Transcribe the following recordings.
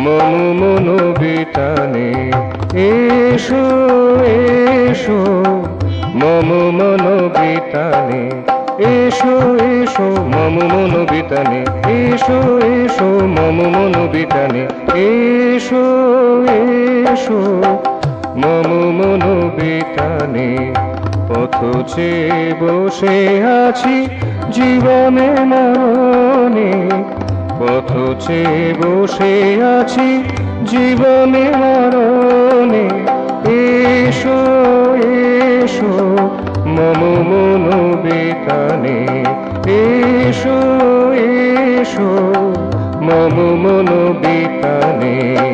মম মনোবিতানে। এসো এসো মম মনোবিতানে, এসো এসো মম মনোবিতানে, এসো এসো মম মনোবিতানে, এসো এসো মম মনোবিতানে। পথ চেয়ে বসে আছি জীবনে মরণে, পথ চেয়ে বসে আছি জীবনে মরণে। এসো এসো মম মনোবিতানে, এসো এসো মম মনোবিতানে।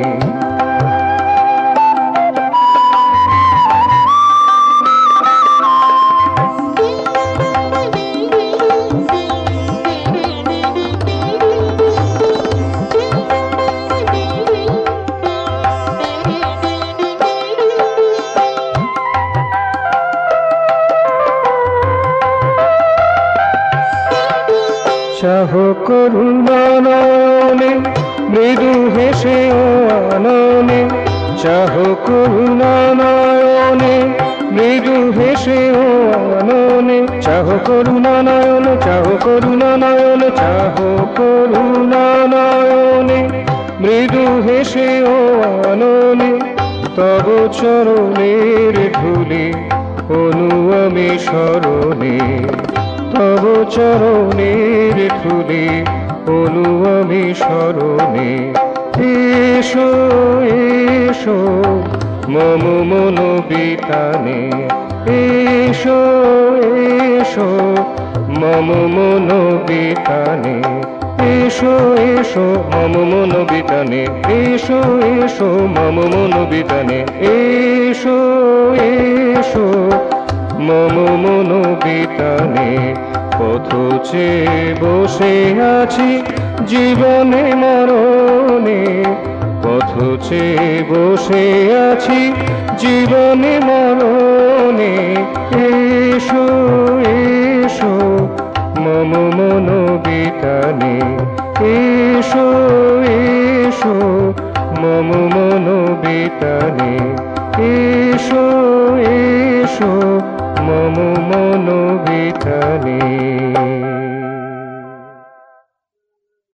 চাহ করুণা নয়নে মৃদু হেসে ও আননে, চাহ করুণা নয়নে মৃদু হেসে ও আননে। চাহ করুণা নয়ন, চাহ করুণা নয়ন, চাহ করুণা নয়নে মৃদু হেসে ও আননে। তব চরণের ধূলি অনু আমি স্মরণে, তব চরণের ধূলি অনু আমি স্মরণে। এসো এসো মম মনোবিতানে, এসো এসো মম মনোবিতানে, এসো এসো মম মনোবিতানে, এসো এসো মম মনোবিতানে, এসো এসো মম মনোবিতানে। পথ চেয়ে বসে আছি জীবনে মরণে, পথ চেয়ে বসে আছি জীবনে মরণে। এসো এসো মম মনোবিতানে, এসো এসো মম মনোবিতানে, এসো এসো মম মনোবিতানে।